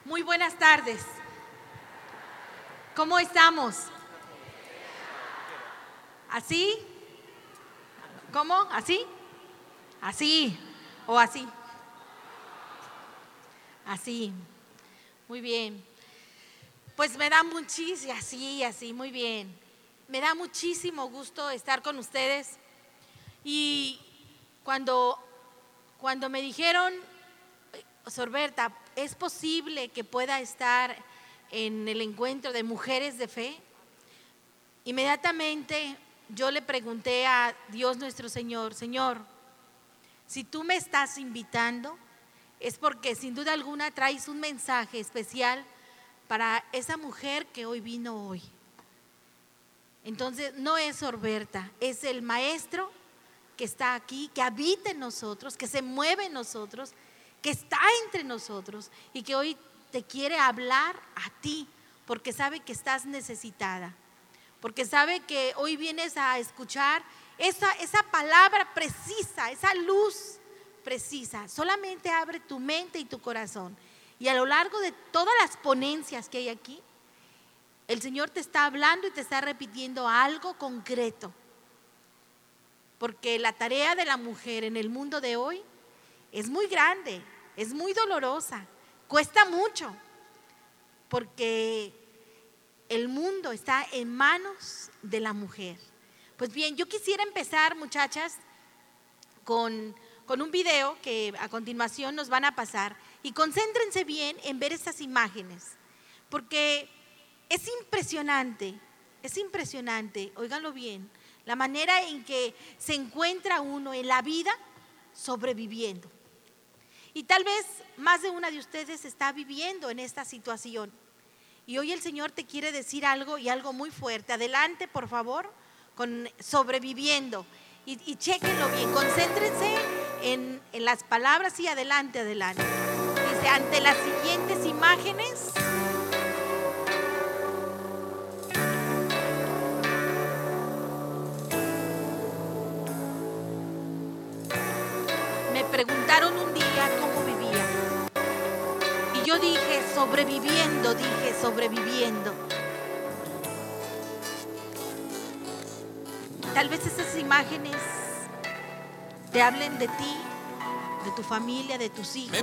Muy buenas tardes. ¿Cómo estamos? ¿Así? ¿Cómo? ¿Así? ¿Así? ¿O así? Así. Muy bien. Pues me da muchísimo, así, muy bien. Me da muchísimo gusto estar con ustedes. Y cuando me dijeron, Sorberta, ¿es posible que pueda estar en el encuentro de mujeres de fe? Inmediatamente yo le pregunté a Dios nuestro Señor, Señor, si tú me estás invitando, es porque sin duda alguna traes un mensaje especial para esa mujer que hoy vino hoy. Entonces no es Sorberta, es el Maestro que está aquí, que habita en nosotros, que se mueve en nosotros, que está entre nosotros y que hoy te quiere hablar a ti, porque sabe que estás necesitada, porque sabe que hoy vienes a escuchar esa palabra precisa, esa luz precisa. Solamente abre tu mente y tu corazón, y a lo largo de todas las ponencias que hay aquí, el Señor te está hablando y te está repitiendo algo concreto, porque la tarea de la mujer en el mundo de hoy es muy grande, es muy dolorosa, cuesta mucho, porque el mundo está en manos de la mujer. Pues bien, yo quisiera empezar, muchachas, con un video que a continuación nos van a pasar, y concéntrense bien en ver estas imágenes, porque es impresionante, óiganlo bien, la manera en que se encuentra uno en la vida sobreviviendo. Y tal vez más de una de ustedes está viviendo en esta situación. Y hoy el Señor te quiere decir algo, y algo muy fuerte. Adelante, por favor, con sobreviviendo. Y chéquenlo bien, concéntrense en las palabras y adelante. Dice, ante las siguientes imágenes, me preguntaron un día cómo vivía. Y yo dije sobreviviendo. Tal vez esas imágenes te hablen de ti, de tu familia, de tus hijos.